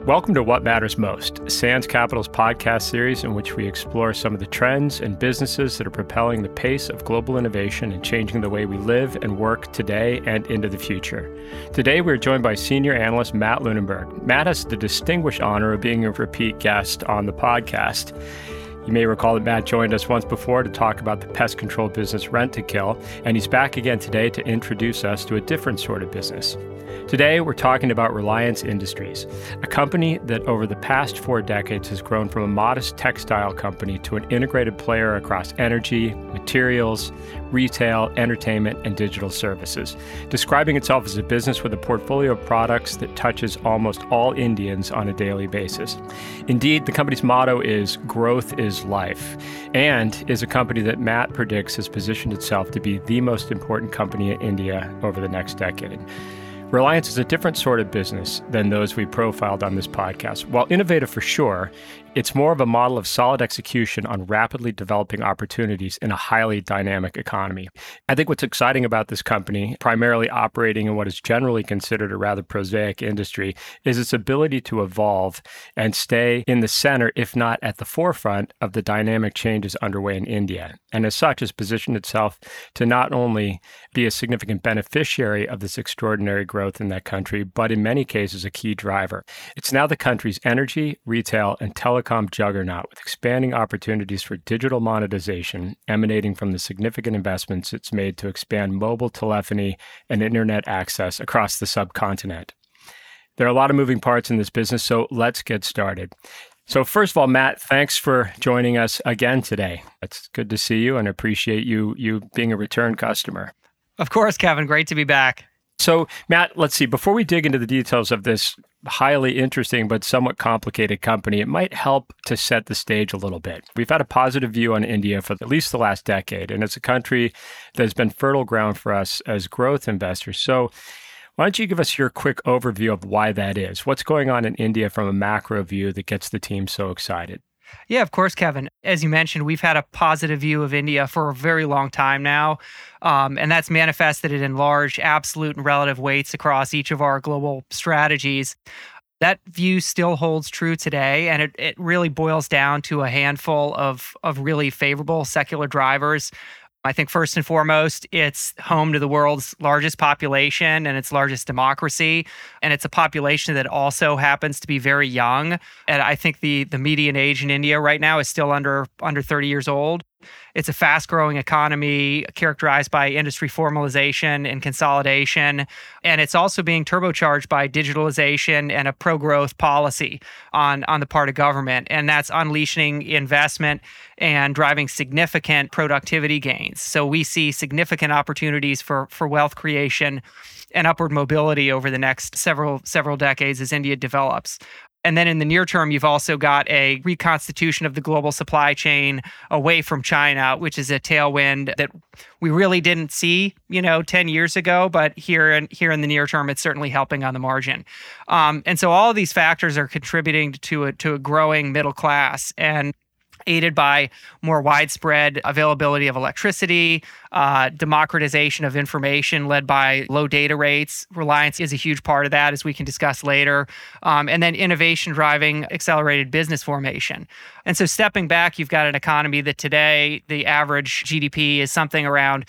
Welcome to What Matters Most, Sands Capital's podcast series in which we explore some of the trends and businesses that are propelling the pace of global innovation and changing the way we live and work today and into the future. Today, we're joined by senior analyst Matt Lunenburg. Matt has the distinguished honor of being a repeat guest on the podcast. You may recall that Matt joined us once before to talk about the pest control business Rentokil, and he's back again today to introduce us to a different sort of business. Today, we're talking about Reliance Industries, a company that over the past 4 decades has grown from a modest textile company to an integrated player across energy, materials, retail, entertainment, and digital services, describing itself as a business with a portfolio of products that touches almost all Indians on a daily basis. Indeed, the company's motto is "Growth is Life," and is a company that Matt predicts has positioned itself to be the most important company in India over the next decade. Reliance is a different sort of business than those we profiled on this podcast. While innovative for sure, it's more of a model of solid execution on rapidly developing opportunities in a highly dynamic economy. I think what's exciting about this company, primarily operating in what is generally considered a rather prosaic industry, is its ability to evolve and stay in the center, if not at the forefront, of the dynamic changes underway in India. And as such, has positioned itself to not only be a significant beneficiary of this extraordinary growth in that country, but in many cases a key driver. It's now the country's energy, retail, and telecom juggernaut, with expanding opportunities for digital monetization emanating from the significant investments it's made to expand mobile telephony and internet access across the subcontinent. There are a lot of moving parts in this business, so let's get started. So first of all, Matt, thanks for joining us again today. It's good to see you and appreciate you being a return customer. Of course, Kevin. Great to be back. So, Matt, let's see. Before we dig into the details of this highly interesting but somewhat complicated company, it might help to set the stage a little bit. We've had a positive view on India for at least the last decade, and it's a country that has been fertile ground for us as growth investors. So, why don't you give us your quick overview of why that is? What's going on in India from a macro view that gets the team so excited? Yeah, of course, Kevin. As you mentioned, we've had a positive view of India for a very long time now, and that's manifested in large absolute and relative weights across each of our global strategies. That view still holds true today, and it really boils down to a handful of really favorable secular drivers. I think first and foremost, it's home to the world's largest population and its largest democracy. And it's a population that also happens to be very young. And I think the median age in India right now is still under 30 years old. It's a fast-growing economy characterized by industry formalization and consolidation. And it's also being turbocharged by digitalization and a pro-growth policy on the part of government. And that's unleashing investment and driving significant productivity gains. So we see significant opportunities for wealth creation and upward mobility over the next several decades as India develops. And then in the near term, you've also got a reconstitution of the global supply chain away from China, which is a tailwind that we really didn't see, 10 years ago. But here in the near term, it's certainly helping on the margin. And so all of these factors are contributing to a growing middle class, and aided by more widespread availability of electricity, democratization of information led by low data rates. Reliance is a huge part of that, as we can discuss later. And then innovation driving accelerated business formation. And so stepping back, you've got an economy that today, the average GDP is something around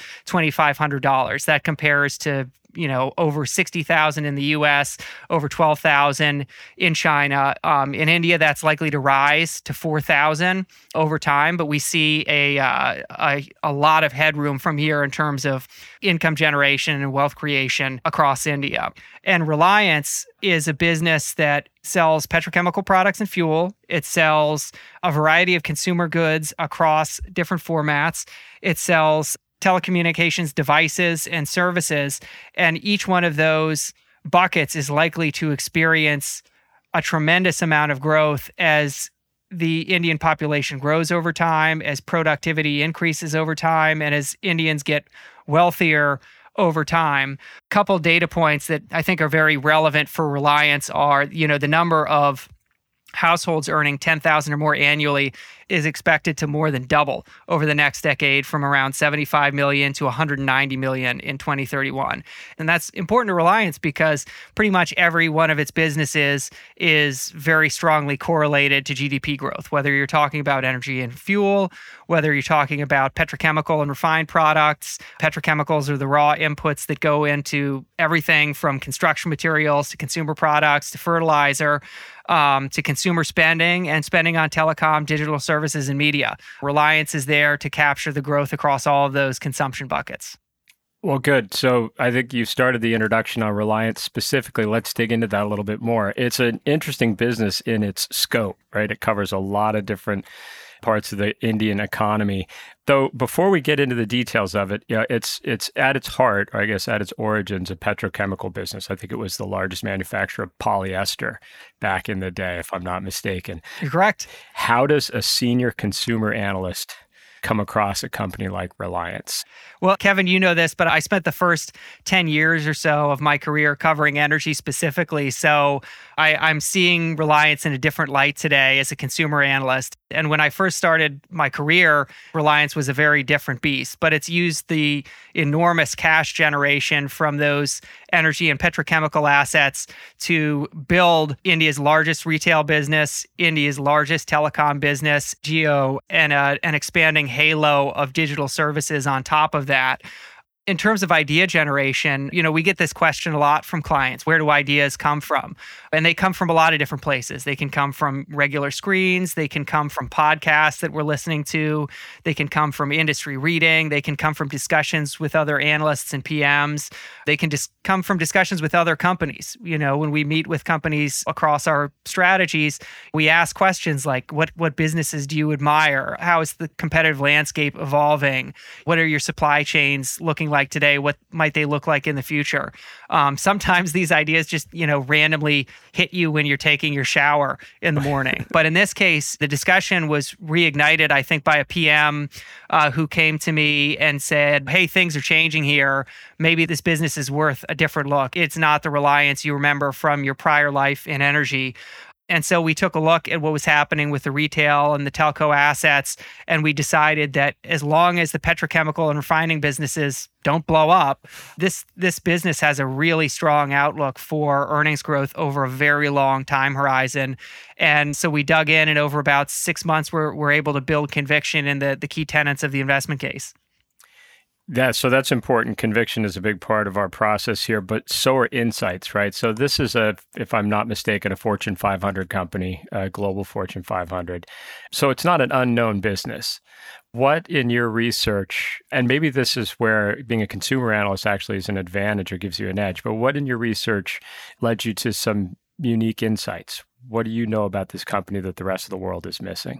$2,500. That compares to over 60,000 in the U.S., over 12,000 in China. In India, that's likely to rise to 4,000 over time, but we see a lot of headroom from here in terms of income generation and wealth creation across India. And Reliance is a business that sells petrochemical products and fuel. It sells a variety of consumer goods across different formats. It sells telecommunications devices and services, and each one of those buckets is likely to experience a tremendous amount of growth as the Indian population grows over time, as productivity increases over time, and as Indians get wealthier over time. A couple data points that I think are very relevant for Reliance are, the number of households earning $10,000 or more annually is expected to more than double over the next decade, from around 75 million to 190 million in 2031. And that's important to Reliance because pretty much every one of its businesses is very strongly correlated to GDP growth, whether you're talking about energy and fuel, whether you're talking about petrochemical and refined products. Petrochemicals are the raw inputs that go into everything from construction materials to consumer products to fertilizer, to consumer spending and spending on telecom, digital services, and media. Reliance is there to capture the growth across all of those consumption buckets. Well, good. So I think you started the introduction on Reliance specifically. Let's dig into that a little bit more. It's an interesting business in its scope, right? It covers a lot of different parts of the Indian economy. Though before we get into the details of it, it's at its heart, or I guess at its origins, a petrochemical business. I think it was the largest manufacturer of polyester back in the day, if I'm not mistaken. You're correct. How does a senior consumer analyst come across a company like Reliance? Well, Kevin, you know this, but I spent the first 10 years or so of my career covering energy specifically. So I'm seeing Reliance in a different light today as a consumer analyst. And when I first started my career, Reliance was a very different beast, but it's used the enormous cash generation from those energy and petrochemical assets to build India's largest retail business, India's largest telecom business, Jio, and an expanding halo of digital services on top of that. In terms of idea generation, we get this question a lot from clients. Where do ideas come from? And they come from a lot of different places. They can come from regular screens. They can come from podcasts that we're listening to. They can come from industry reading. They can come from discussions with other analysts and PMs. They can just come from discussions with other companies. When we meet with companies across our strategies, we ask questions like, what businesses do you admire? How is the competitive landscape evolving? What are your supply chains looking like today? What might they look like in the future? Sometimes these ideas just, randomly hit you when you're taking your shower in the morning. But in this case, the discussion was reignited, I think, by a PM who came to me and said, hey, things are changing here. Maybe this business is worth a different look. It's not the Reliance you remember from your prior life in energy. And so we took a look at what was happening with the retail and the telco assets, and we decided that as long as the petrochemical and refining businesses don't blow up, this business has a really strong outlook for earnings growth over a very long time horizon. And so we dug in, and over about 6 months, we're able to build conviction in the key tenets of the investment case. Yeah, so that's important. Conviction is a big part of our process here, but so are insights, right? So this is if I'm not mistaken, a Fortune 500 company, a global Fortune 500. So it's not an unknown business. What in your research, and maybe this is where being a consumer analyst actually is an advantage or gives you an edge, but what in your research led you to some unique insights? What do you know about this company that the rest of the world is missing?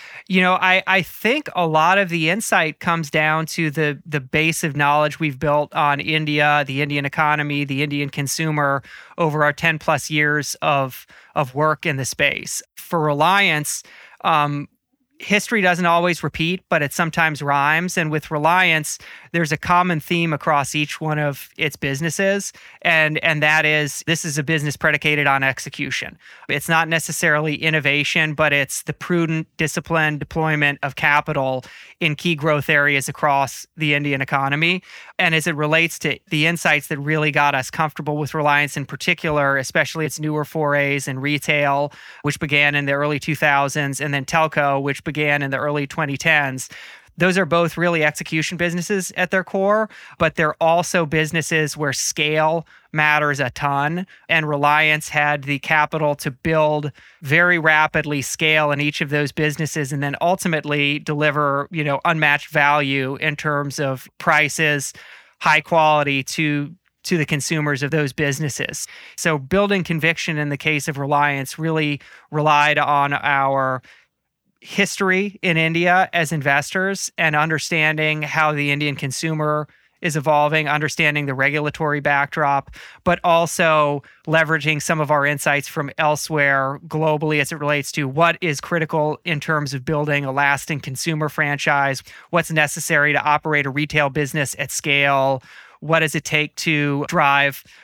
I think a lot of the insight comes down to the base of knowledge we've built on India, the Indian economy, the Indian consumer over our 10 plus years of work in the space. For Reliance, history doesn't always repeat, but it sometimes rhymes. And with Reliance, there's a common theme across each one of its businesses. And that is, this is a business predicated on execution. It's not necessarily innovation, but it's the prudent, disciplined deployment of capital in key growth areas across the Indian economy. And as it relates to the insights that really got us comfortable with Reliance in particular, especially its newer forays in retail, which began in the early 2000s, and then telco, which began in the early 2010s. Those are both really execution businesses at their core, but they're also businesses where scale matters a ton. And Reliance had the capital to build very rapidly scale in each of those businesses and then ultimately deliver, unmatched value in terms of prices, high quality to the consumers of those businesses. So building conviction in the case of Reliance really relied on our history in India as investors and understanding how the Indian consumer is evolving, understanding the regulatory backdrop, but also leveraging some of our insights from elsewhere globally as it relates to what is critical in terms of building a lasting consumer franchise, what's necessary to operate a retail business at scale, what does it take to drive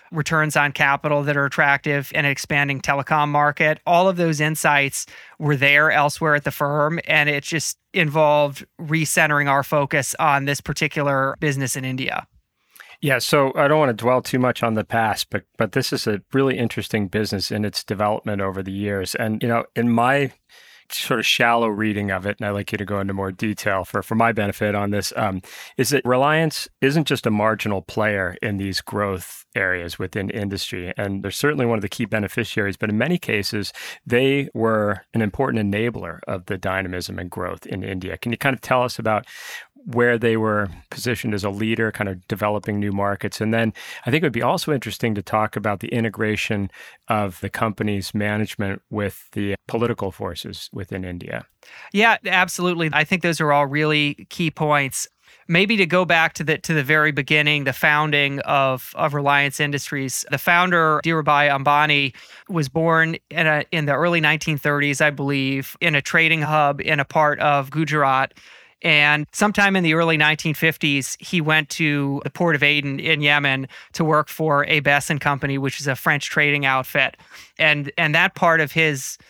returns on capital that are attractive, and an expanding telecom market. All of those insights were there elsewhere at the firm, and it just involved recentering our focus on this particular business in India. Yeah, so I don't want to dwell too much on the past, but this is a really interesting business in its development over the years. And, in my sort of shallow reading of it, and I'd like you to go into more detail for my benefit on this, is that Reliance isn't just a marginal player in these growth areas within industry. And they're certainly one of the key beneficiaries, but in many cases, they were an important enabler of the dynamism and growth in India. Can you kind of tell us about where they were positioned as a leader, kind of developing new markets? And then I think it would be also interesting to talk about the integration of the company's management with the political forces within India. Yeah, absolutely. I think those are all really key points. Maybe to go back to the very beginning, the founding of Reliance Industries. The founder, Dhirubhai Ambani, was born in the early 1930s, I believe, in a trading hub in a part of Gujarat. And sometime in the early 1950s, he went to the port of Aden in Yemen to work for Abess & Company, which is a French trading outfit. And that part of his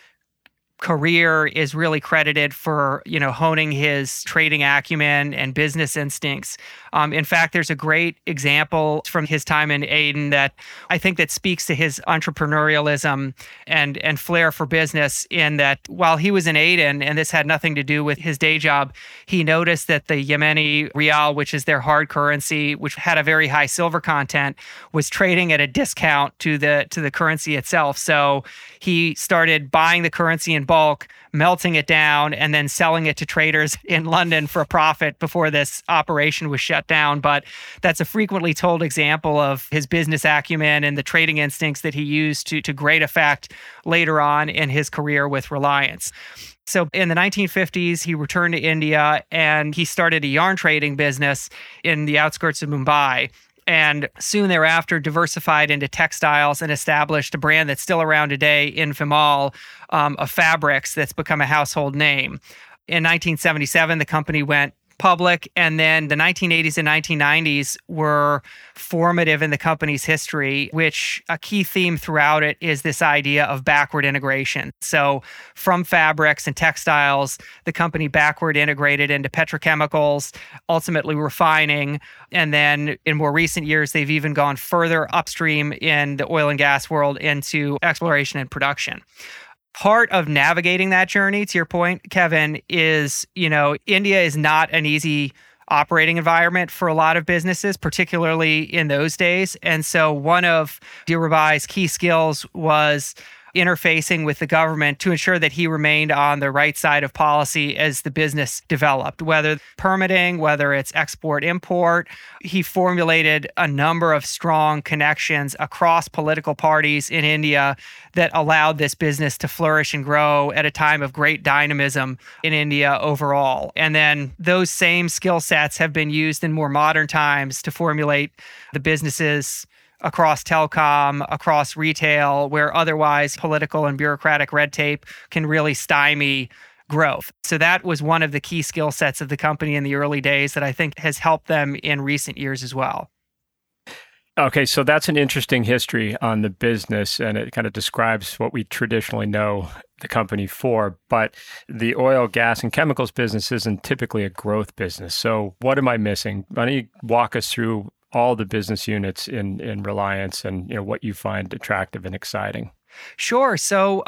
career is really credited for, honing his trading acumen and business instincts. In fact, there's a great example from his time in Aden that I think that speaks to his entrepreneurialism and flair for business, in that while he was in Aden, and this had nothing to do with his day job, he noticed that the Yemeni rial, which is their hard currency, which had a very high silver content, was trading at a discount to the currency itself. So he started buying the currency in bulk, melting it down, and then selling it to traders in London for a profit before this operation was shut down. But that's a frequently told example of his business acumen and the trading instincts that he used to great effect later on in his career with Reliance. So in the 1950s, he returned to India and he started a yarn trading business in the outskirts of Mumbai. And soon thereafter diversified into textiles and established a brand that's still around today in Vimal, of fabrics that's become a household name. In 1977, the company went public, and then the 1980s and 1990s were formative in the company's history, which a key theme throughout it is this idea of backward integration. So from fabrics and textiles, the company backward integrated into petrochemicals, ultimately refining, and then in more recent years, they've even gone further upstream in the oil and gas world into exploration and production. Part of navigating that journey, to your point, Kevin, is, India is not an easy operating environment for a lot of businesses, particularly in those days. And so one of Dhirubhai's key skills was interfacing with the government to ensure that he remained on the right side of policy as the business developed, whether permitting, whether it's export-import. He formulated a number of strong connections across political parties in India that allowed this business to flourish and grow at a time of great dynamism in India overall. And then those same skill sets have been used in more modern times to formulate the businesses across telecom, across retail, where otherwise political and bureaucratic red tape can really stymie growth. So that was one of the key skill sets of the company in the early days that I think has helped them in recent years as well. Okay, so that's an interesting history on the business, and it kind of describes what we traditionally know the company for. But the oil, gas, and chemicals business isn't typically a growth business. So what am I missing? Why don't you walk us through all the business units in Reliance and what you find attractive and exciting? Sure. So,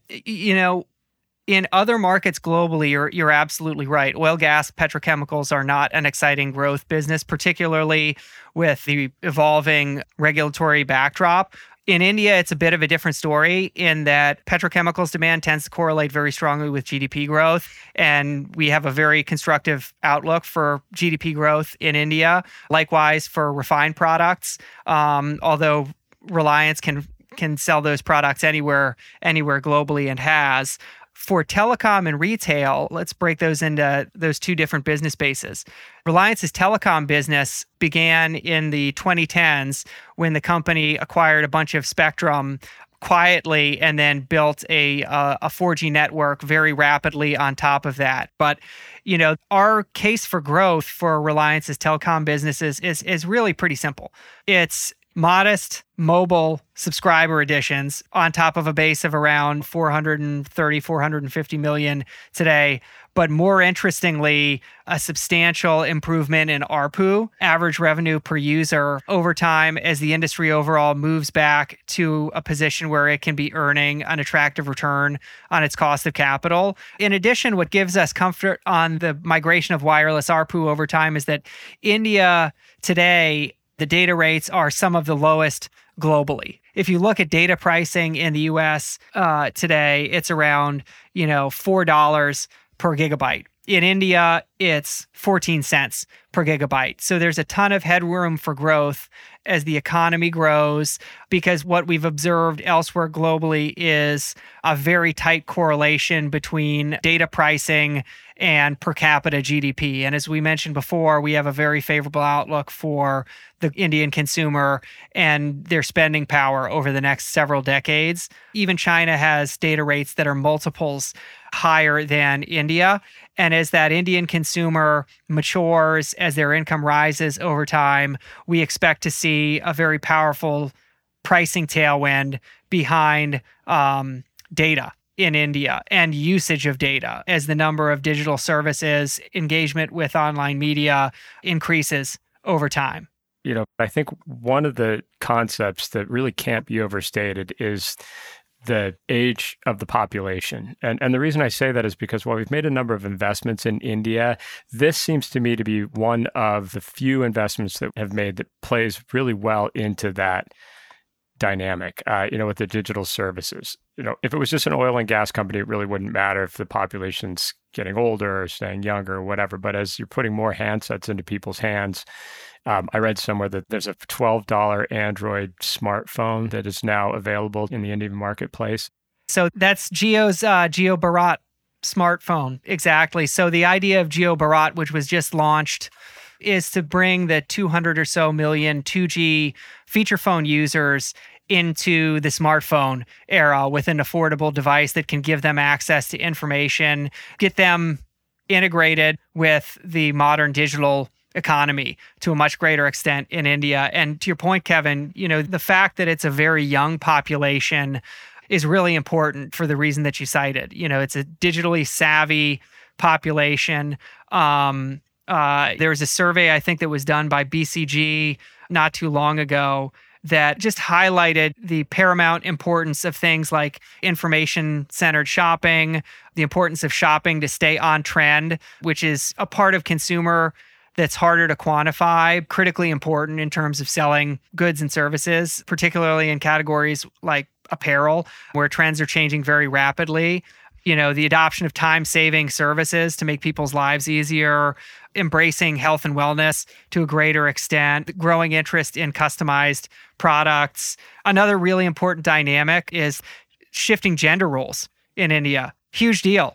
in other markets globally, you're absolutely right. Oil, gas, petrochemicals are not an exciting growth business, particularly with the evolving regulatory backdrop. In India, it's a bit of a different story in that petrochemicals demand tends to correlate very strongly with GDP growth. And we have a very constructive outlook for GDP growth in India. Likewise for refined products, although Reliance can sell those products anywhere globally and has. For telecom and retail, let's break those into those two different business bases. Reliance's telecom business began in the 2010s when the company acquired a bunch of spectrum quietly and then built a 4G network very rapidly on top of that. But our case for growth for Reliance's telecom businesses is really pretty simple. It's modest mobile subscriber additions on top of a base of around 430, 450 million today. But more interestingly, a substantial improvement in ARPU, average revenue per user, over time as the industry overall moves back to a position where it can be earning an attractive return on its cost of capital. In addition, what gives us comfort on the migration of wireless ARPU over time is that India today, the data rates are some of the lowest globally. If you look at data pricing in the US today, it's around, $4 per gigabyte. In India, it's 14 cents per gigabyte. So there's a ton of headroom for growth as the economy grows, because what we've observed elsewhere globally is a very tight correlation between data pricing and per capita GDP. And as we mentioned before, we have a very favorable outlook for the Indian consumer and their spending power over the next several decades. Even China has data rates that are multiples higher than India. And as that Indian consumer matures, as their income rises over time, we expect to see a very powerful pricing tailwind behind data in India and usage of data as the number of digital services, engagement with online media increases over time. I think one of the concepts that really can't be overstated is the age of the population. And the reason I say that is because while we've made a number of investments in India, this seems to me to be one of the few investments that have made that plays really well into that dynamic, with the digital services. If it was just an oil and gas company, it really wouldn't matter if the population's getting older or staying younger or whatever. But as you're putting more handsets into people's hands, I read somewhere that there's a $12 Android smartphone that is now available in the Indian marketplace. So that's Jio's Jio Bharat smartphone. Exactly. So the idea of Jio Bharat, which was just launched, is to bring the 200 or so million 2G feature phone users into the smartphone era with an affordable device that can give them access to information, get them integrated with the modern digital economy to a much greater extent in India. And to your point, Kevin, the fact that it's a very young population is really important for the reason that you cited. It's a digitally savvy population. There was a survey, I think, that was done by BCG not too long ago that just highlighted the paramount importance of things like information-centered shopping, the importance of shopping to stay on trend, which is a part of consumer that's harder to quantify, critically important in terms of selling goods and services, particularly in categories like apparel, where trends are changing very rapidly. The adoption of time-saving services to make people's lives easier, embracing health and wellness to a greater extent, growing interest in customized products. Another really important dynamic is shifting gender roles in India. Huge deal.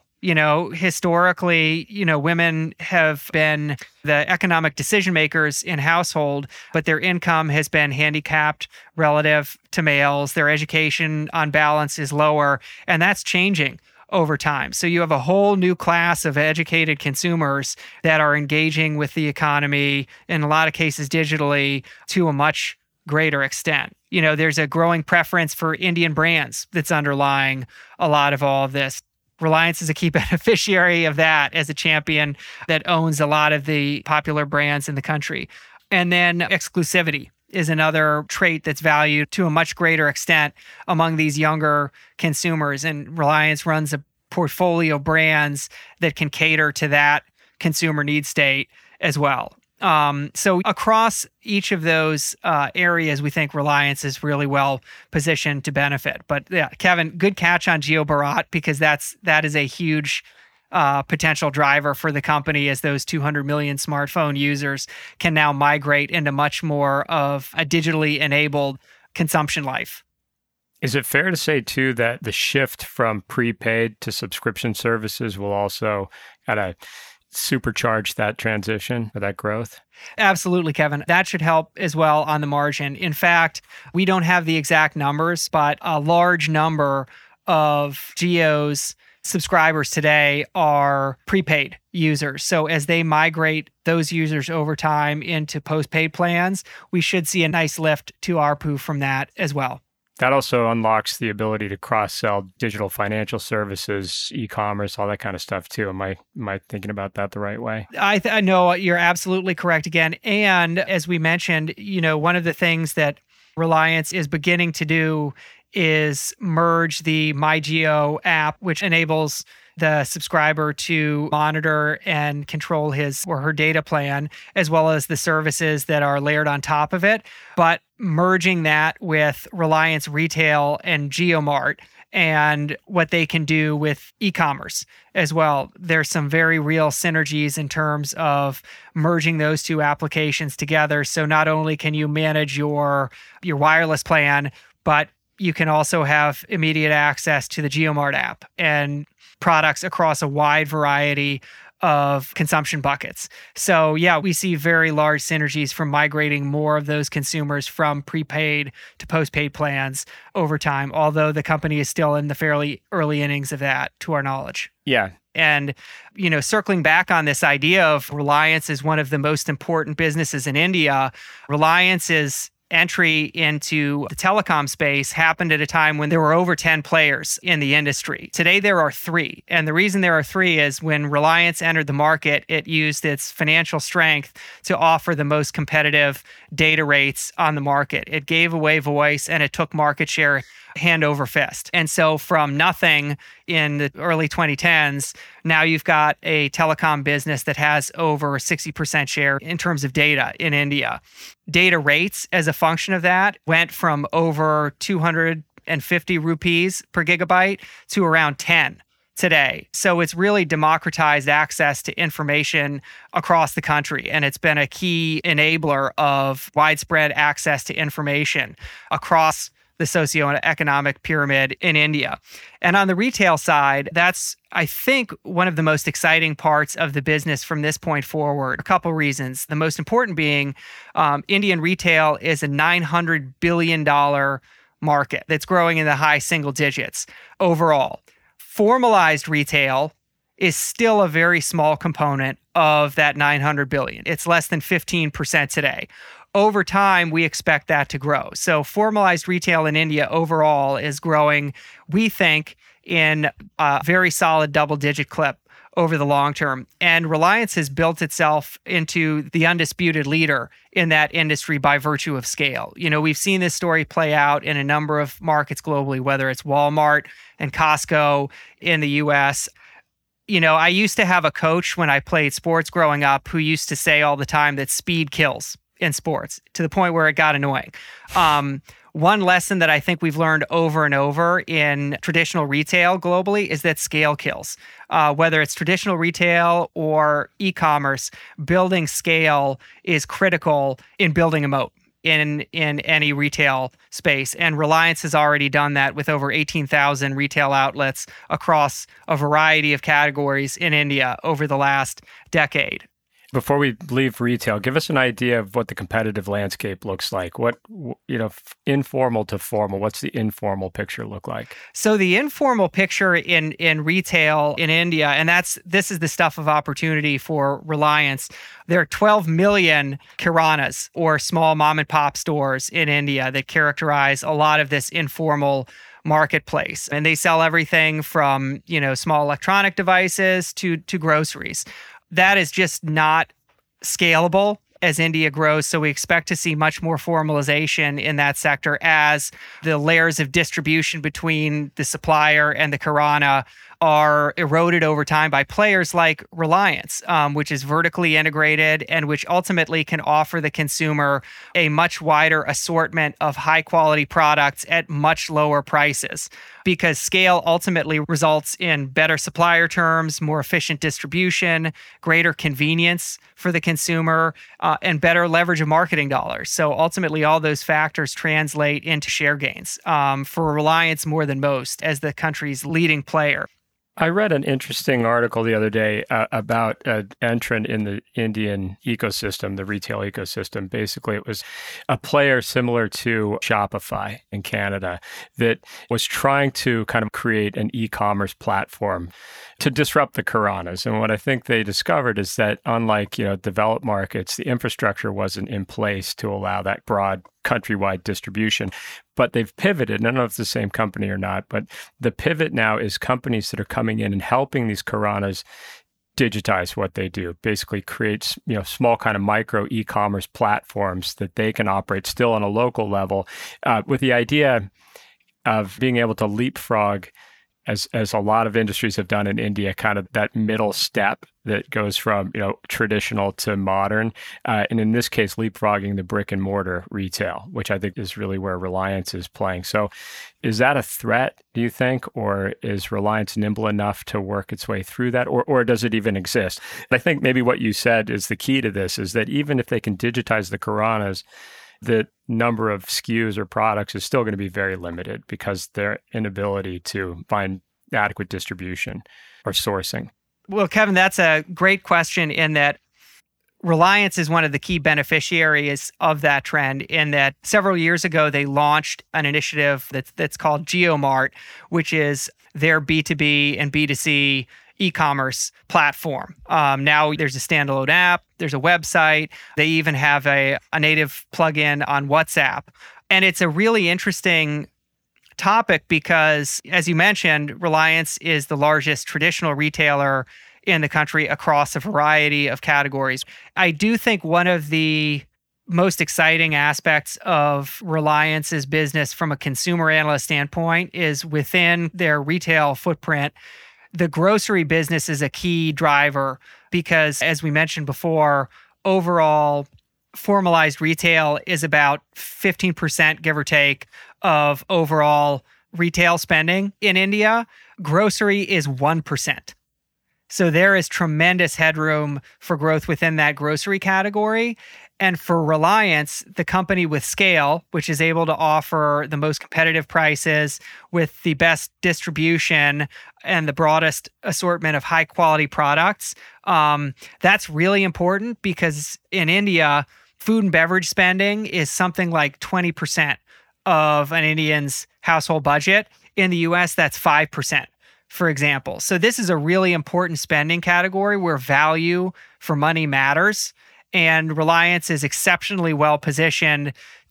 Historically, women have been the economic decision makers in household, but their income has been handicapped relative to males. Their education on balance is lower, and that's changing over time. So you have a whole new class of educated consumers that are engaging with the economy, in a lot of cases digitally, to a much greater extent. There's a growing preference for Indian brands that's underlying a lot of all of this. Reliance is a key beneficiary of that as a champion that owns a lot of the popular brands in the country. And then exclusivity is another trait that's valued to a much greater extent among these younger consumers. And Reliance runs a portfolio of brands that can cater to that consumer need state as well. So across each of those areas, we think Reliance is really well positioned to benefit. But yeah, Kevin, good catch on Jio Bharat, because that is a huge potential driver for the company as those 200 million smartphone users can now migrate into much more of a digitally enabled consumption life. Is it fair to say, too, that the shift from prepaid to subscription services will also kind of supercharge that transition or that growth? Absolutely, Kevin. That should help as well on the margin. In fact, we don't have the exact numbers, but a large number of Jio's subscribers today are prepaid users. So as they migrate those users over time into postpaid plans, we should see a nice lift to ARPU from that as well. That also unlocks the ability to cross-sell digital financial services, e-commerce, all that kind of stuff too. Am I thinking about that the right way? I know you're absolutely correct again. And as we mentioned, one of the things that Reliance is beginning to do is merge the MyGeo app, which enables the subscriber to monitor and control his or her data plan, as well as the services that are layered on top of it. But merging that with Reliance Retail and GeoMart and what they can do with e-commerce as well. There's some very real synergies in terms of merging those two applications together. So not only can you manage your wireless plan, but you can also have immediate access to the GeoMart app and products across a wide variety of consumption buckets. So yeah, we see very large synergies from migrating more of those consumers from prepaid to postpaid plans over time, although the company is still in the fairly early innings of that, to our knowledge. Yeah. And, circling back on this idea of Reliance is one of the most important businesses in India, Reliance's entry into the telecom space happened at a time when there were over 10 players in the industry. Today, there are 3. And the reason there are 3 is when Reliance entered the market, it used its financial strength to offer the most competitive data rates on the market. It gave away voice and it took market share hand over fist. And so from nothing in the early 2010s, now you've got a telecom business that has over 60% share in terms of data in India. Data rates as a function of that went from over 250 rupees per gigabyte to around 10 today. So it's really democratized access to information across the country. And it's been a key enabler of widespread access to information across the socioeconomic pyramid in India. And on the retail side, that's, I think, one of the most exciting parts of the business from this point forward. A couple reasons. The most important being Indian retail is a $900 billion market that's growing in the high single digits overall. Formalized retail is still a very small component of that $900 billion. It's less than 15% today. Over time, we expect that to grow. So formalized retail in India overall is growing, we think, in a very solid double-digit clip over the long term. And Reliance has built itself into the undisputed leader in that industry by virtue of scale. We've seen this story play out in a number of markets globally, whether it's Walmart and Costco in the US. I used to have a coach when I played sports growing up who used to say all the time that speed kills in sports, to the point where it got annoying. One lesson that I think we've learned over and over in traditional retail globally is that scale kills. Whether it's traditional retail or e-commerce, building scale is critical in building a moat in any retail space. And Reliance has already done that with over 18,000 retail outlets across a variety of categories in India over the last decade. Before we leave retail, give us an idea of what the competitive landscape looks like. What, informal to formal, what's the informal picture look like? So the informal picture in retail in India, and this is the stuff of opportunity for Reliance. There are 12 million kiranas, or small mom and pop stores in India, that characterize a lot of this informal marketplace. And they sell everything from, small electronic devices to groceries. That is just not scalable as India grows. So we expect to see much more formalization in that sector as the layers of distribution between the supplier and the kirana are eroded over time by players like Reliance, which is vertically integrated and which ultimately can offer the consumer a much wider assortment of high-quality products at much lower prices, because scale ultimately results in better supplier terms, more efficient distribution, greater convenience for the consumer, and better leverage of marketing dollars. So ultimately, all those factors translate into share gains for Reliance more than most as the country's leading player. I read an interesting article the other day about an entrant in the Indian ecosystem, the retail ecosystem. Basically, it was a player similar to Shopify in Canada that was trying to kind of create an e-commerce platform to disrupt the Kiranas. And what I think they discovered is that unlike, developed markets, the infrastructure wasn't in place to allow that broad countrywide distribution. But they've pivoted. And I don't know if it's the same company or not, but the pivot now is companies that are coming in and helping these Kiranas digitize what they do, basically creates, small kind of micro e-commerce platforms that they can operate still on a local level, with the idea of being able to leapfrog, as a lot of industries have done in India, kind of that middle step that goes from, traditional to modern. And in this case, leapfrogging the brick and mortar retail, which I think is really where Reliance is playing. So is that a threat, do you think? Or is Reliance nimble enough to work its way through that? Or does it even exist? I think maybe what you said is the key to this, is that even if they can digitize the Kiranas, the number of SKUs or products is still going to be very limited because their inability to find adequate distribution or sourcing. Well, Kevin, that's a great question, in that Reliance is one of the key beneficiaries of that trend, in that several years ago, they launched an initiative that's called GeoMart, which is their B2B and B2C e-commerce platform. Now there's a standalone app, there's a website, they even have a native plugin on WhatsApp. And it's a really interesting topic because, as you mentioned, Reliance is the largest traditional retailer in the country across a variety of categories. I do think one of the most exciting aspects of Reliance's business from a consumer analyst standpoint is within their retail footprint. The grocery business is a key driver because, as we mentioned before, overall formalized retail is about 15%, give or take, of overall retail spending in India. Grocery is 1%. So there is tremendous headroom for growth within that grocery category. And for Reliance, the company with scale, which is able to offer the most competitive prices with the best distribution and the broadest assortment of high quality products, that's really important because in India, food and beverage spending is something like 20% of an Indian's household budget. In the US, that's 5%, for example. So this is a really important spending category where value for money matters. And Reliance is exceptionally well positioned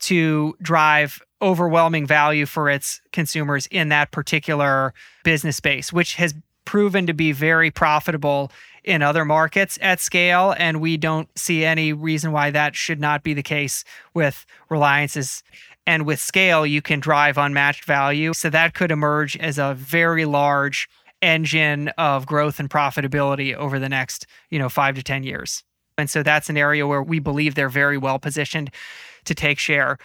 to drive overwhelming value for its consumers in that particular business space, which has proven to be very profitable in other markets at scale. And we don't see any reason why that should not be the case with Reliance's. And with scale, you can drive unmatched value. So that could emerge as a very large engine of growth and profitability over the next, 5 to 10 years. And so that's an area where we believe they're very well positioned to take share.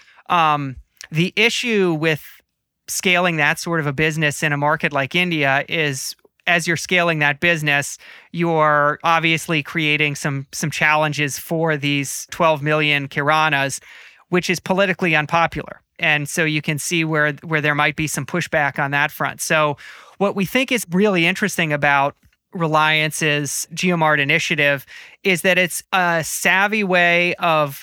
The issue with scaling that sort of a business in a market like India is, as you're scaling that business, you're obviously creating some challenges for these 12 million Kiranas, which is politically unpopular. And so you can see where there might be some pushback on that front. So what we think is really interesting about Reliance's GeoMart initiative is that it's a savvy way of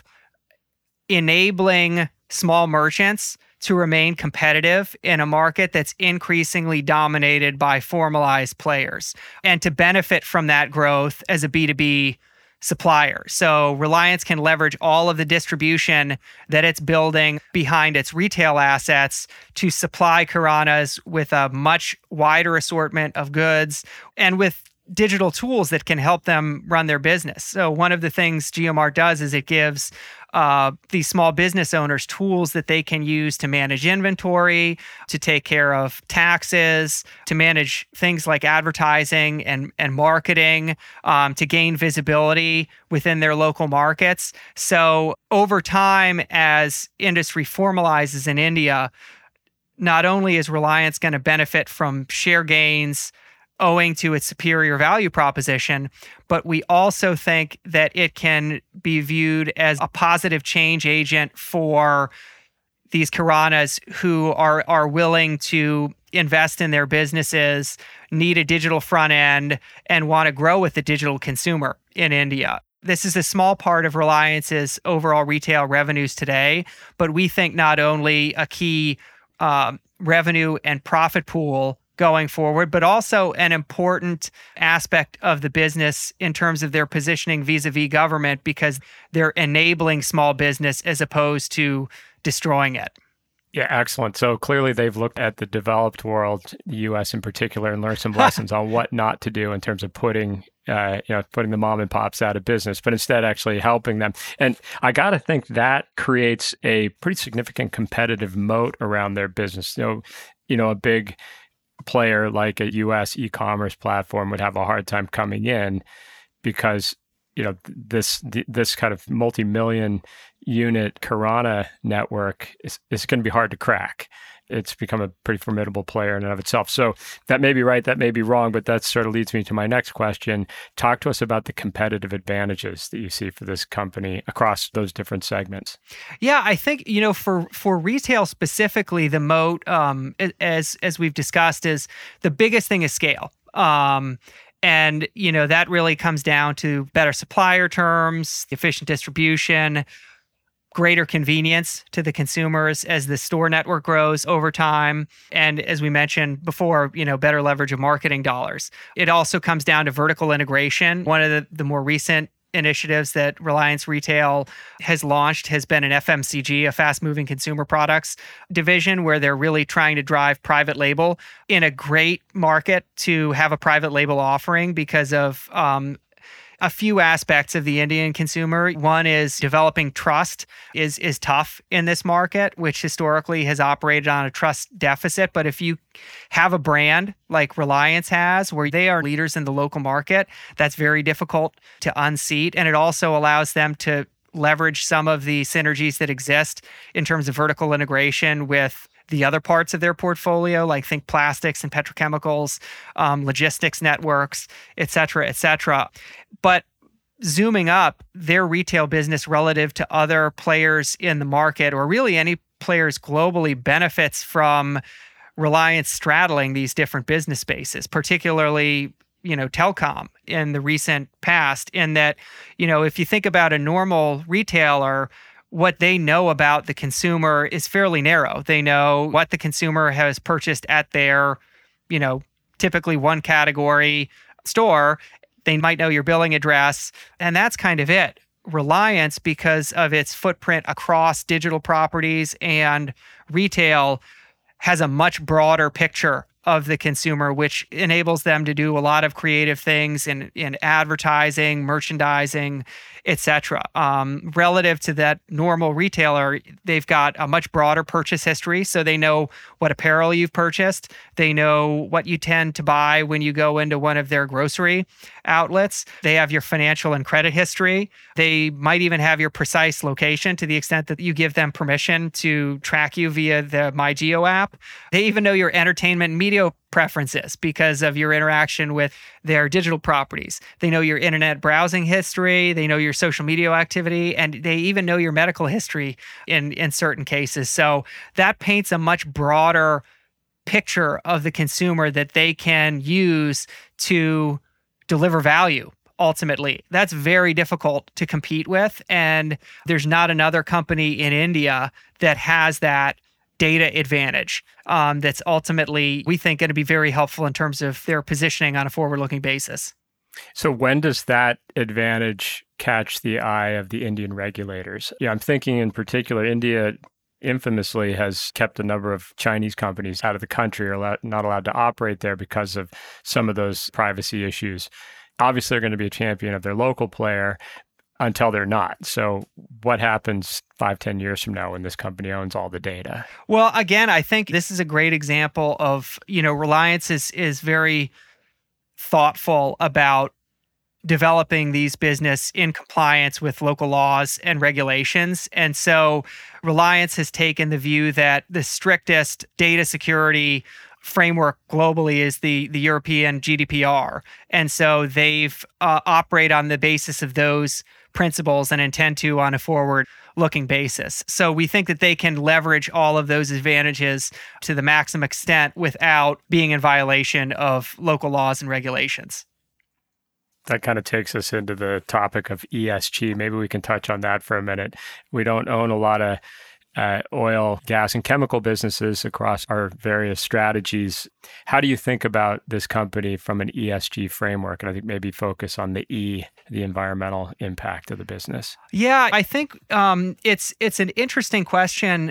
enabling small merchants to remain competitive in a market that's increasingly dominated by formalized players and to benefit from that growth as a B2B supplier. So Reliance can leverage all of the distribution that it's building behind its retail assets to supply Kiranas with a much wider assortment of goods and with digital tools that can help them run their business. So one of the things GeoMart does is it gives these small business owners tools that they can use to manage inventory, to take care of taxes, to manage things like advertising and marketing, to gain visibility within their local markets. So over time, as industry formalizes in India, not only is Reliance going to benefit from share gains owing to its superior value proposition, but we also think that it can be viewed as a positive change agent for these Kiranas who are willing to invest in their businesses, need a digital front end, and want to grow with the digital consumer in India. This is a small part of Reliance's overall retail revenues today, but we think not only a key revenue and profit pool going forward, but also an important aspect of the business in terms of their positioning vis-a-vis government, because they're enabling small business as opposed to destroying it. Yeah, excellent. So clearly they've looked at the developed world, the U.S. in particular, and learned some lessons on what not to do in terms of putting the mom and pops out of business, but instead actually helping them. And I got to think that creates a pretty significant competitive moat around their business. A big player like a U.S. e-commerce platform would have a hard time coming in because this kind of multi-million unit Kirana network is going to be hard to crack. It's become a pretty formidable player in and of itself. So that may be right, that may be wrong, but that sort of leads me to my next question. Talk to us about the competitive advantages that you see for this company across those different segments. Yeah, I think, for retail specifically, the moat, as we've discussed, is the biggest thing is scale. And, that really comes down to better supplier terms, efficient distribution, greater convenience to the consumers as the store network grows over time. And as we mentioned before, better leverage of marketing dollars. It also comes down to vertical integration. One of the more recent initiatives that Reliance Retail has launched has been an FMCG, a fast-moving consumer products division, where they're really trying to drive private label in a great market to have a private label offering because of a few aspects of the Indian consumer. One is developing trust is tough in this market, which historically has operated on a trust deficit. But if you have a brand like Reliance has, where they are leaders in the local market, that's very difficult to unseat. And it also allows them to leverage some of the synergies that exist in terms of vertical integration with the other parts of their portfolio, like think plastics and petrochemicals, logistics networks, et cetera, et cetera. But zooming up, their retail business relative to other players in the market, or really any players globally, benefits from Reliance straddling these different business spaces, particularly telecom in the recent past, in that, if you think about a normal retailer, what they know about the consumer is fairly narrow. They know what the consumer has purchased at their, typically one category store. They might know your billing address, and that's kind of it. Reliance, because of its footprint across digital properties and retail, has a much broader picture of the consumer, which enables them to do a lot of creative things in advertising, merchandising, et cetera. Relative to that normal retailer, they've got a much broader purchase history, so they know what apparel you've purchased. They know what you tend to buy when you go into one of their grocery outlets. They have your financial and credit history. They might even have your precise location to the extent that you give them permission to track you via the MyGeo app. They even know your entertainment and media preferences because of your interaction with their digital properties. They know your internet browsing history, they know your social media activity, and they even know your medical history in certain cases. So that paints a much broader picture of the consumer that they can use to deliver value. Ultimately, that's very difficult to compete with. And there's not another company in India that has that data advantage that's ultimately, we think, going to be very helpful in terms of their positioning on a forward-looking basis. So when does that advantage catch the eye of the Indian regulators? Yeah, I'm thinking in particular, India infamously has kept a number of Chinese companies out of the country, or not allowed to operate there because of some of those privacy issues. Obviously, they're going to be a champion of their local player until they're not. So what happens 5-10 years from now when this company owns all the data? Well, again, I think this is a great example of, Reliance is very thoughtful about developing these business in compliance with local laws and regulations. And so Reliance has taken the view that the strictest data security framework globally is the European GDPR. And so they've operate on the basis of those principles and intend to on a forward-looking basis. So we think that they can leverage all of those advantages to the maximum extent without being in violation of local laws and regulations. That kind of takes us into the topic of ESG. Maybe we can touch on that for a minute. We don't own a lot of oil, gas, and chemical businesses across our various strategies. How do you think about this company from an ESG framework? And I think maybe focus on the E, the environmental impact of the business. Yeah, I think it's an interesting question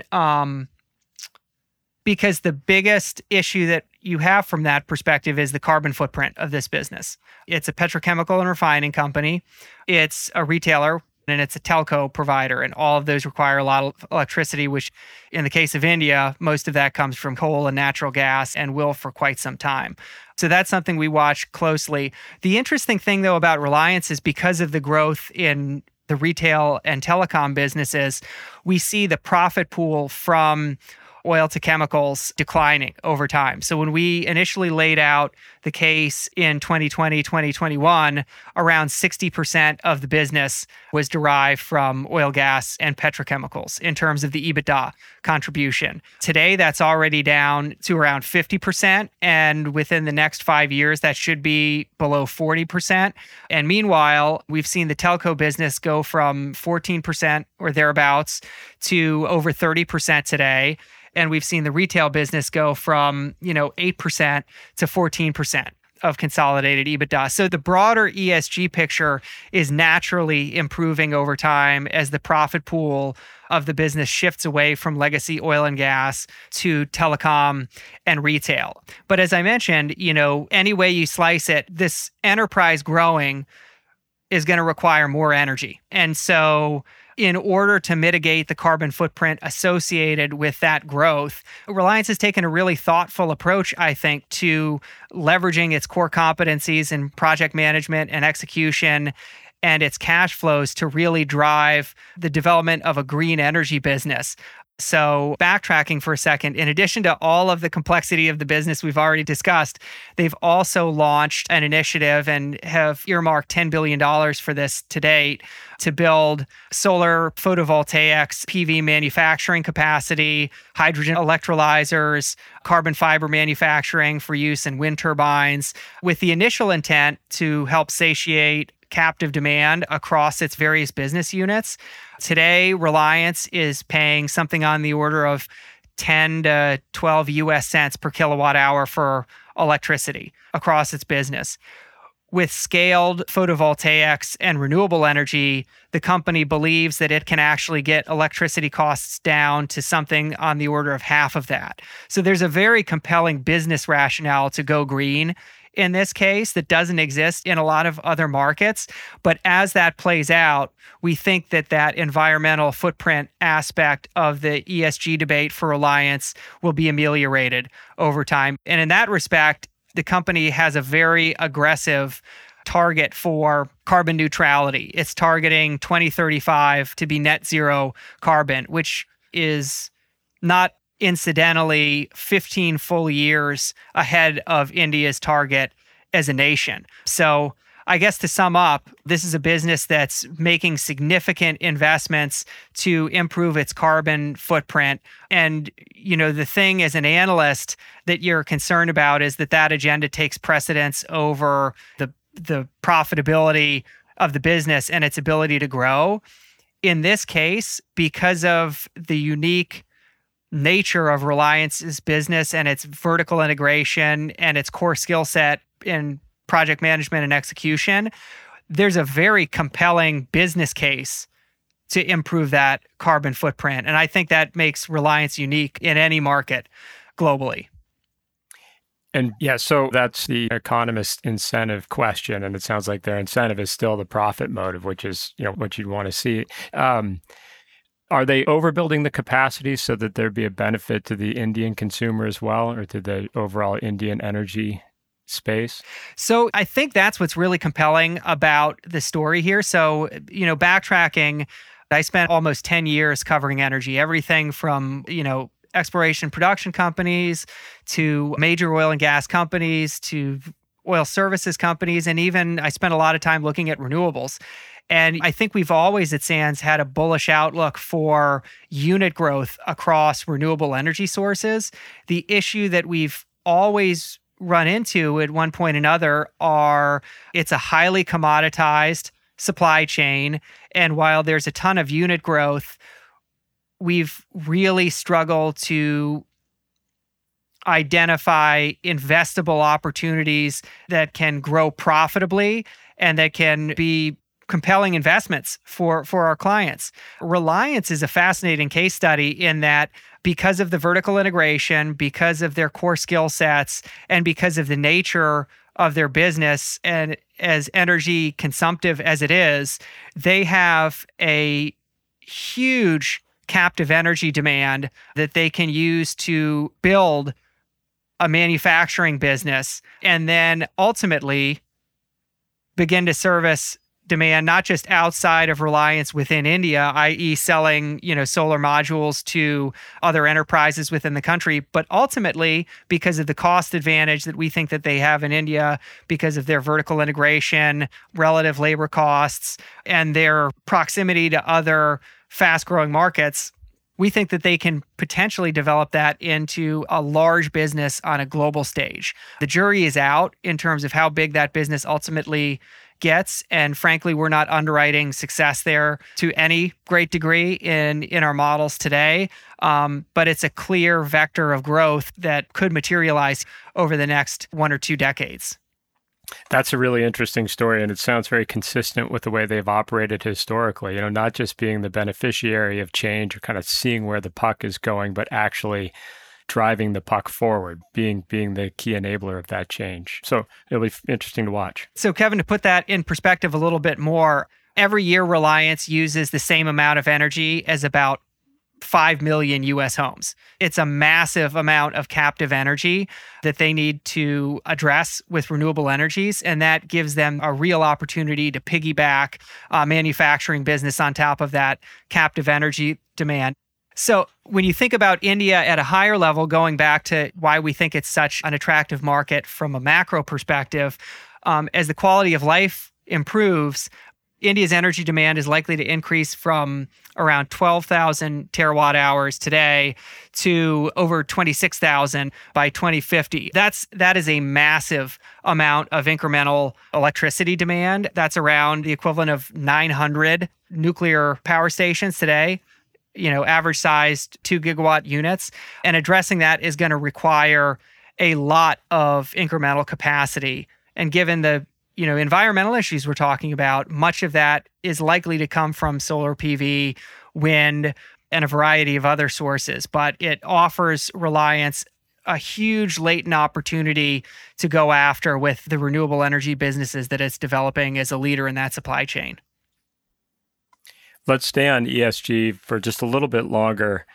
because the biggest issue that you have from that perspective is the carbon footprint of this business. It's a petrochemical and refining company. It's a retailer, and it's a telco provider, and all of those require a lot of electricity, which in the case of India, most of that comes from coal and natural gas and will for quite some time. So that's something we watch closely. The interesting thing, though, about Reliance is because of the growth in the retail and telecom businesses, we see the profit pool from oil to chemicals declining over time. So when we initially laid out the case in 2020, 2021, around 60% of the business was derived from oil, gas, and petrochemicals in terms of the EBITDA contribution. Today, that's already down to around 50%. And within the next 5 years, that should be below 40%. And meanwhile, we've seen the telco business go from 14% or thereabouts to over 30% today. And we've seen the retail business go from, 8% to 14% of consolidated EBITDA. So the broader ESG picture is naturally improving over time as the profit pool of the business shifts away from legacy oil and gas to telecom and retail. But as I mentioned, any way you slice it, this enterprise growing is going to require more energy. And so in order to mitigate the carbon footprint associated with that growth, Reliance has taken a really thoughtful approach, I think, to leveraging its core competencies in project management and execution and its cash flows to really drive the development of a green energy business. So backtracking for a second, in addition to all of the complexity of the business we've already discussed, they've also launched an initiative and have earmarked $10 billion for this to date to build solar photovoltaics, PV manufacturing capacity, hydrogen electrolyzers, carbon fiber manufacturing for use in wind turbines, with the initial intent to help satiate captive demand across its various business units. Today, Reliance is paying something on the order of 10 to 12 US cents per kilowatt hour for electricity across its business. With scaled photovoltaics and renewable energy, the company believes that it can actually get electricity costs down to something on the order of half of that. So there's a very compelling business rationale to go green in this case that doesn't exist in a lot of other markets. But as that plays out, we think that that environmental footprint aspect of the ESG debate for Reliance will be ameliorated over time. And in that respect, the company has a very aggressive target for carbon neutrality. It's targeting 2035 to be net zero carbon, which is not incidentally 15 full years ahead of India's target as a nation. So I guess to sum up, this is a business that's making significant investments to improve its carbon footprint. And, the thing as an analyst that you're concerned about is that agenda takes precedence over the profitability of the business and its ability to grow. In this case, because of the unique nature of Reliance's business and its vertical integration and its core skill set in project management and execution, there's a very compelling business case to improve that carbon footprint. And I think that makes Reliance unique in any market globally. And yeah, so that's the economist incentive question. And it sounds like their incentive is still the profit motive, which is, what you'd want to see. Are they overbuilding the capacity so that there'd be a benefit to the Indian consumer as well, or to the overall Indian energy space? So I think that's what's really compelling about the story here. So, backtracking, I spent almost 10 years covering energy, everything from, exploration production companies to major oil and gas companies to oil services companies. And even I spent a lot of time looking at renewables. And I think we've always at Sands had a bullish outlook for unit growth across renewable energy sources. The issue that we've always run into at one point or another are it's a highly commoditized supply chain. And while there's a ton of unit growth, we've really struggled to identify investable opportunities that can grow profitably and that can be compelling investments for our clients. Reliance is a fascinating case study in that because of the vertical integration, because of their core skill sets, and because of the nature of their business and as energy consumptive as it is, they have a huge captive energy demand that they can use to build a manufacturing business and then ultimately begin to service demand not just outside of Reliance within India, i.e. selling, solar modules to other enterprises within the country, but ultimately because of the cost advantage that we think that they have in India, because of their vertical integration, relative labor costs, and their proximity to other fast-growing markets, we think that they can potentially develop that into a large business on a global stage. The jury is out in terms of how big that business ultimately gets. And frankly, we're not underwriting success there to any great degree in our models today. But it's a clear vector of growth that could materialize over the next 1 or 2 decades. That's a really interesting story, and it sounds very consistent with the way they've operated historically. Not just being the beneficiary of change or kind of seeing where the puck is going, but actually driving the puck forward, being the key enabler of that change. So it'll be interesting to watch. So Kevin, to put that in perspective a little bit more, every year Reliance uses the same amount of energy as about 5 million U.S. homes. It's a massive amount of captive energy that they need to address with renewable energies, and that gives them a real opportunity to piggyback manufacturing business on top of that captive energy demand. So when you think about India at a higher level, going back to why we think it's such an attractive market from a macro perspective, as the quality of life improves, India's energy demand is likely to increase from around 12,000 terawatt hours today to over 26,000 by 2050. That is a massive amount of incremental electricity demand. That's around the equivalent of 900 nuclear power stations today. Average sized 2 gigawatt units. And addressing that is going to require a lot of incremental capacity. And given the environmental issues we're talking about, much of that is likely to come from solar PV, wind, and a variety of other sources. But it offers Reliance a huge latent opportunity to go after with the renewable energy businesses that it's developing as a leader in that supply chain. Let's stay on ESG for just a little bit longer.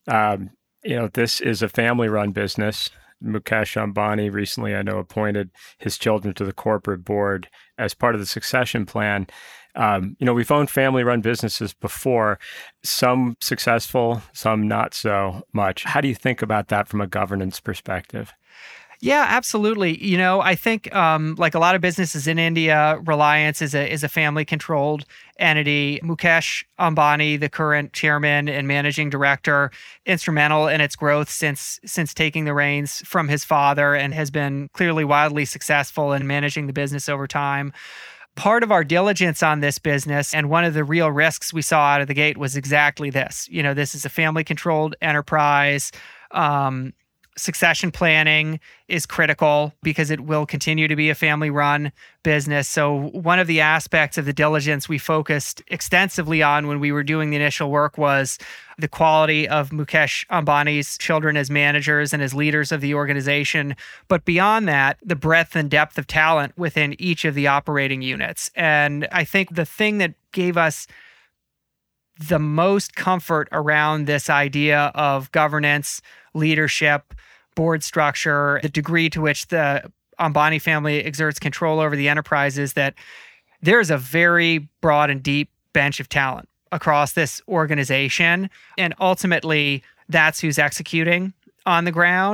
This is a family-run business. Mukesh Ambani recently, I know, appointed his children to the corporate board as part of the succession plan. We've owned family-run businesses before, some successful, some not so much. How do you think about that from a governance perspective? Yeah, absolutely. I think like a lot of businesses in India, Reliance is a family-controlled entity. Mukesh Ambani, the current chairman and managing director, instrumental in its growth since taking the reins from his father and has been clearly wildly successful in managing the business over time. Part of our diligence on this business and one of the real risks we saw out of the gate was exactly this. This is a family-controlled enterprise. Succession planning is critical because it will continue to be a family-run business. So one of the aspects of the diligence we focused extensively on when we were doing the initial work was the quality of Mukesh Ambani's children as managers and as leaders of the organization. But beyond that, the breadth and depth of talent within each of the operating units. And I think the thing that gave us the most comfort around this idea of governance, leadership, board structure, the degree to which the Ambani family exerts control over the enterprise is that there's a very broad and deep bench of talent across this organization. And ultimately, that's who's executing on the ground.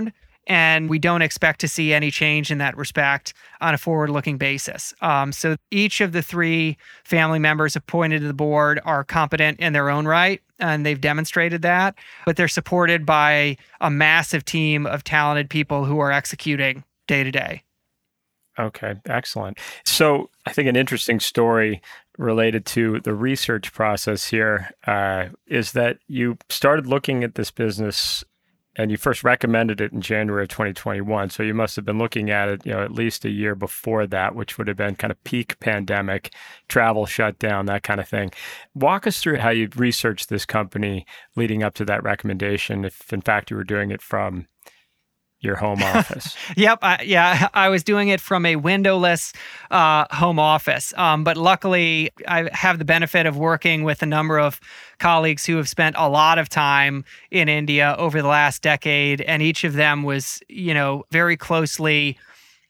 And we don't expect to see any change in that respect on a forward-looking basis. So each of the 3 family members appointed to the board are competent in their own right, and they've demonstrated that. But they're supported by a massive team of talented people who are executing day to day. Okay, excellent. So I think an interesting story related to the research process here is that you started looking at this business and you first recommended it in January of 2021. So you must have been looking at it, at least a year before that, which would have been kind of peak pandemic, travel shut down, that kind of thing. Walk us through how you researched this company leading up to that recommendation, if in fact you were doing it from your home office. Yep. I was doing it from a windowless home office. But luckily, I have the benefit of working with a number of colleagues who have spent a lot of time in India over the last decade. And each of them was, very closely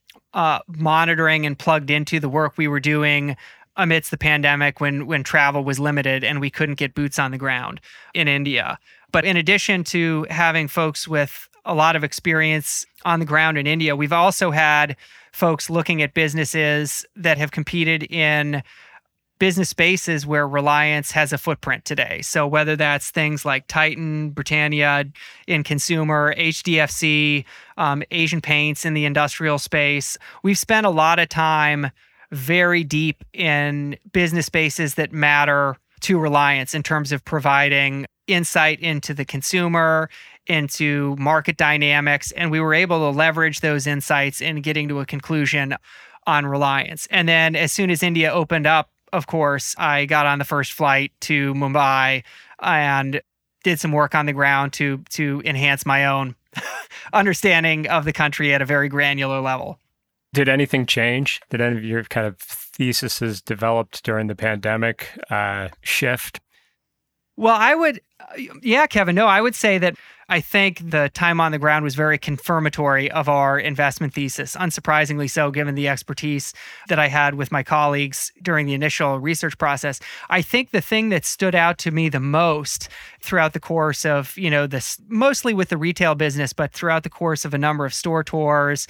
monitoring and plugged into the work we were doing amidst the pandemic when travel was limited and we couldn't get boots on the ground in India. But in addition to having folks with a lot of experience on the ground in India, we've also had folks looking at businesses that have competed in business spaces where Reliance has a footprint today. So whether that's things like Titan, Britannia in consumer, HDFC, Asian Paints in the industrial space, we've spent a lot of time very deep in business spaces that matter to Reliance in terms of providing insight into the consumer, into market dynamics, and we were able to leverage those insights in getting to a conclusion on Reliance. And then as soon as India opened up, of course, I got on the first flight to Mumbai and did some work on the ground to enhance my own understanding of the country at a very granular level. Did anything change? Did any of your kind of theses developed during the pandemic shift? Well, Kevin, no, I would say that I think the time on the ground was very confirmatory of our investment thesis, unsurprisingly so, given the expertise that I had with my colleagues during the initial research process. I think the thing that stood out to me the most throughout the course of, this, mostly with the retail business, but throughout the course of a number of store tours,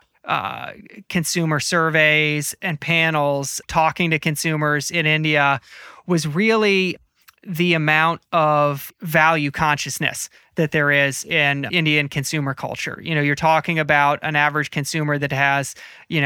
consumer surveys and panels, talking to consumers in India, was really the amount of value consciousness that there is in Indian consumer culture. You're talking about an average consumer that has,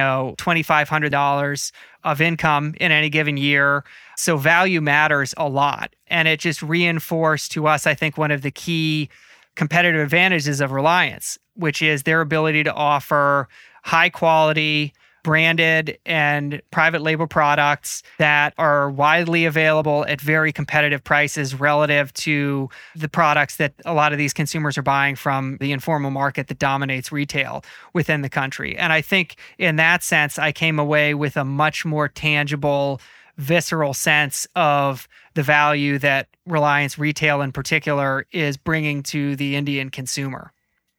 $2,500 of income in any given year. So value matters a lot. And it just reinforced to us, I think, one of the key competitive advantages of Reliance, which is their ability to offer high quality, branded and private label products that are widely available at very competitive prices relative to the products that a lot of these consumers are buying from the informal market that dominates retail within the country. And I think in that sense, I came away with a much more tangible, visceral sense of the value that Reliance Retail in particular is bringing to the Indian consumer.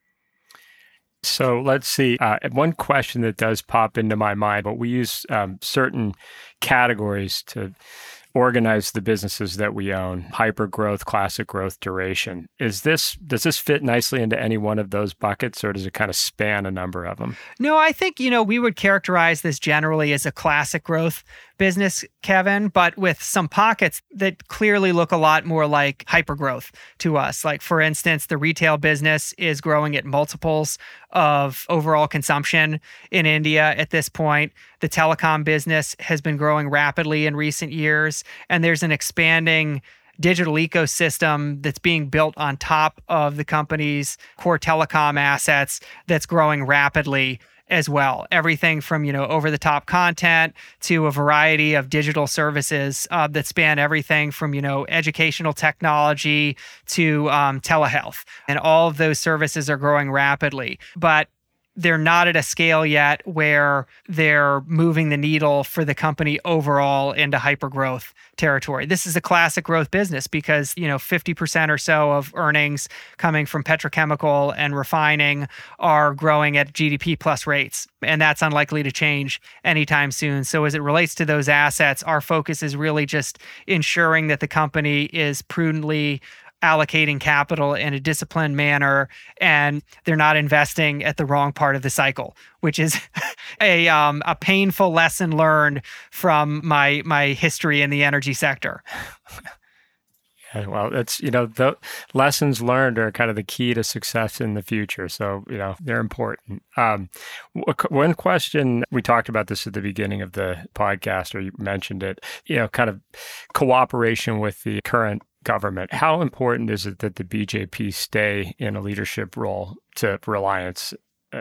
So let's see. One question that does pop into my mind, but we use certain categories to organize the businesses that we own: hyper growth, classic growth, duration. Does this fit nicely into any one of those buckets, or does it kind of span a number of them? No, I think, we would characterize this generally as a classic growth business, Kevin, but with some pockets that clearly look a lot more like hypergrowth to us. Like, for instance, the retail business is growing at multiples of overall consumption in India at this point. The telecom business has been growing rapidly in recent years, and there's an expanding digital ecosystem that's being built on top of the company's core telecom assets that's growing rapidly as well. Everything from, over-the-top content to a variety of digital services that span everything from, educational technology to telehealth. And all of those services are growing rapidly. But they're not at a scale yet where they're moving the needle for the company overall into hypergrowth territory. This is a classic growth business because, 50% or so of earnings coming from petrochemical and refining are growing at GDP plus rates. And that's unlikely to change anytime soon. So as it relates to those assets, our focus is really just ensuring that the company is prudently allocating capital in a disciplined manner, and they're not investing at the wrong part of the cycle, which is a painful lesson learned from my history in the energy sector. Yeah, well, the lessons learned are kind of the key to success in the future. So, they're important. One question, we talked about this at the beginning of the podcast, or you mentioned it, kind of cooperation with the current government. How important is it that the BJP stay in a leadership role to Reliance?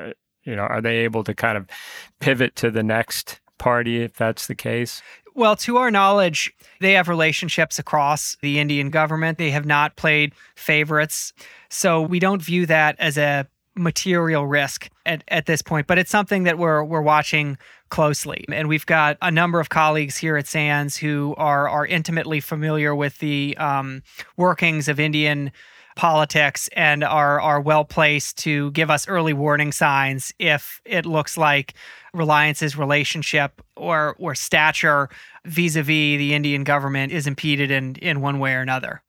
Are they able to kind of pivot to the next party if that's the case? Well, to our knowledge, they have relationships across the Indian government. They have not played favorites. So we don't view that as a material risk at this point, but it's something that we're watching closely. And we've got a number of colleagues here at SANS who are intimately familiar with the workings of Indian politics and are well placed to give us early warning signs if it looks like Reliance's relationship or stature vis-a-vis the Indian government is impeded in one way or another.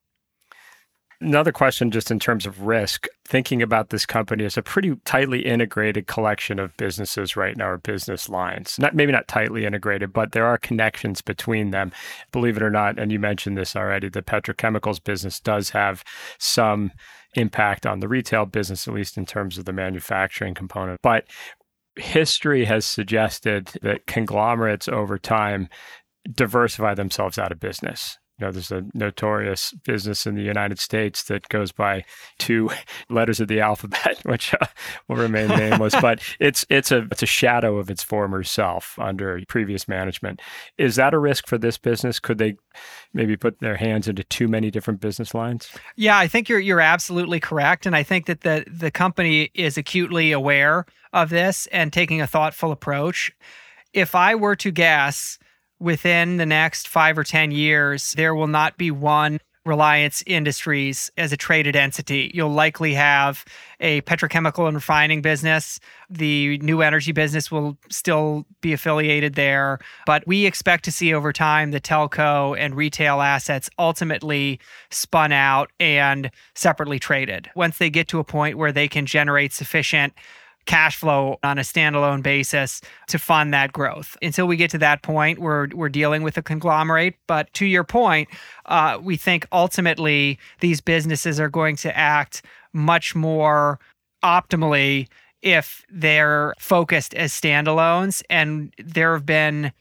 Another question, just in terms of risk, thinking about this company as a pretty tightly integrated collection of businesses right now, or business lines. Maybe not tightly integrated, but there are connections between them. Believe it or not, and you mentioned this already, the petrochemicals business does have some impact on the retail business, at least in terms of the manufacturing component. But history has suggested that conglomerates over time diversify themselves out of business. There's a notorious business in the United States that goes by 2 letters of the alphabet, which will remain nameless, but it's a shadow of its former self under previous management. Is that a risk for this business? Could they maybe put their hands into too many different business lines? Yeah, I think you're absolutely correct, and I think that the company is acutely aware of this and taking a thoughtful approach. If I were to guess, within the next 5 or 10 years, there will not be one Reliance Industries as a traded entity. You'll likely have a petrochemical and refining business. The new energy business will still be affiliated there. But we expect to see over time the telco and retail assets ultimately spun out and separately traded. Once they get to a point where they can generate sufficient cash flow on a standalone basis to fund that growth. Until we get to that point, we're dealing with a conglomerate. But to your point, we think ultimately these businesses are going to act much more optimally if they're focused as standalones. And there have been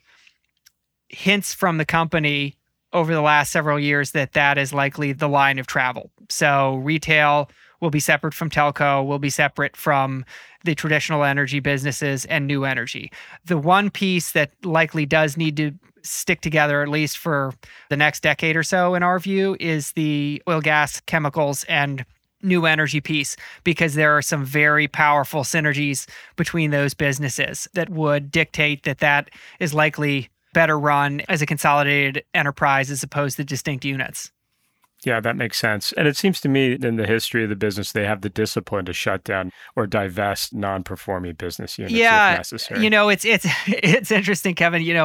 hints from the company over the last several years that is likely the line of travel. So retail will be separate from telco, will be separate from the traditional energy businesses and new energy. The one piece that likely does need to stick together, at least for the next decade or so, in our view, is the oil, gas, chemicals, and new energy piece, because there are some very powerful synergies between those businesses that would dictate that is likely better run as a consolidated enterprise as opposed to distinct units. Yeah, that makes sense. And it seems to me in the history of the business, they have the discipline to shut down or divest non-performing business units if necessary. It's interesting, Kevin.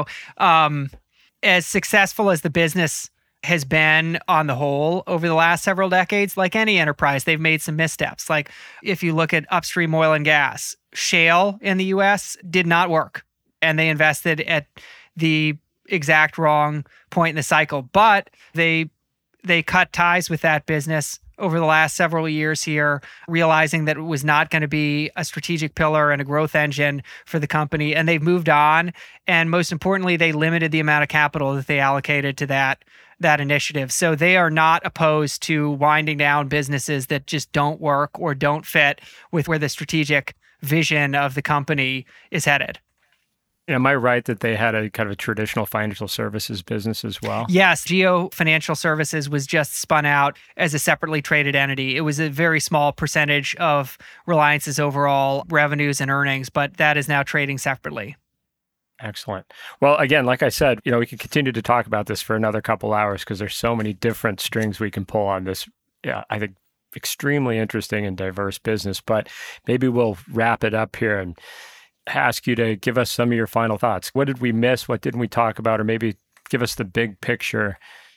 As successful as the business has been on the whole over the last several decades, like any enterprise, they've made some missteps. Like if you look at upstream oil and gas, shale in the U.S. did not work. And they invested at the exact wrong point in the cycle. But they cut ties with that business over the last several years here, realizing that it was not going to be a strategic pillar and a growth engine for the company. And they've moved on. And most importantly, they limited the amount of capital that they allocated to that initiative. So they are not opposed to winding down businesses that just don't work or don't fit with where the strategic vision of the company is headed. Am I right that they had a kind of a traditional financial services business as well? Yes. Geo Financial Services was just spun out as a separately traded entity. It was a very small percentage of Reliance's overall revenues and earnings, but that is now trading separately. Excellent. Well, again, like I said, we can continue to talk about this for another couple hours because there's so many different strings we can pull on this. Yeah, I think extremely interesting and diverse business, but maybe we'll wrap it up here and ask you to give us some of your final thoughts. What did we miss? What didn't we talk about? Or maybe give us the big picture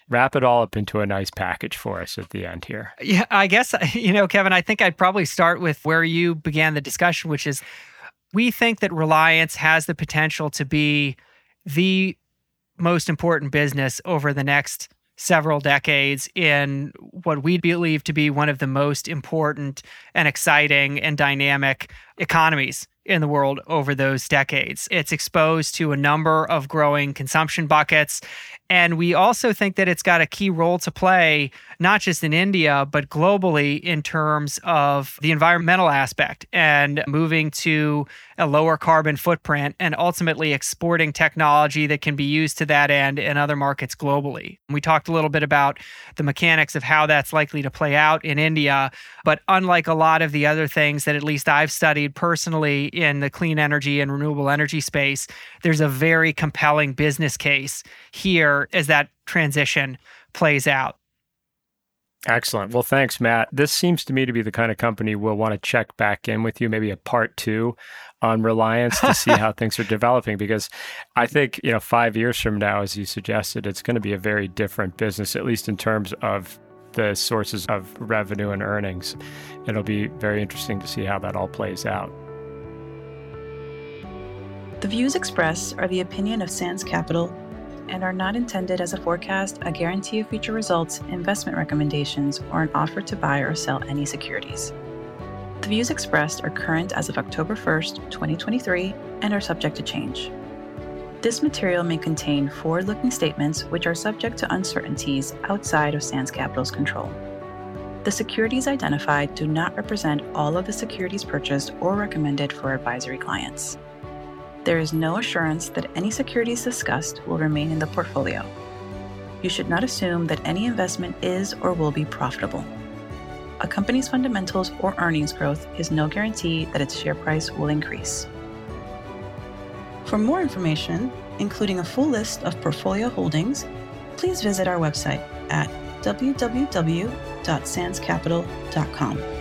wrap it all up into a nice package for us at the end here. Yeah, I guess, Kevin, I think I'd probably start with where you began the discussion, which is we think that Reliance has the potential to be the most important business over the next several decades in what we believe to be one of the most important and exciting and dynamic economies in the world over those decades. It's exposed to a number of growing consumption buckets. And we also think that it's got a key role to play, not just in India, but globally in terms of the environmental aspect and moving to a lower carbon footprint and ultimately exporting technology that can be used to that end in other markets globally. We talked a little bit about the mechanics of how that's likely to play out in India, but unlike a lot of the other things that at least I've studied personally in the clean energy and renewable energy space, there's a very compelling business case here as that transition plays out. Excellent. Well, thanks, Matt. This seems to me to be the kind of company we'll want to check back in with you, maybe a part 2 on Reliance to see how things are developing, because I think, 5 years from now, as you suggested, it's going to be a very different business, at least in terms of the sources of revenue and earnings. It'll be very interesting to see how that all plays out. The views expressed are the opinion of Sands Capital and are not intended as a forecast, a guarantee of future results, investment recommendations, or an offer to buy or sell any securities. The views expressed are current as of October 1st, 2023, and are subject to change. This material may contain forward-looking statements which are subject to uncertainties outside of Sands Capital's control. The securities identified do not represent all of the securities purchased or recommended for advisory clients. There is no assurance that any securities discussed will remain in the portfolio. You should not assume that any investment is or will be profitable. A company's fundamentals or earnings growth is no guarantee that its share price will increase. For more information, including a full list of portfolio holdings, please visit our website at www.sandscapital.com.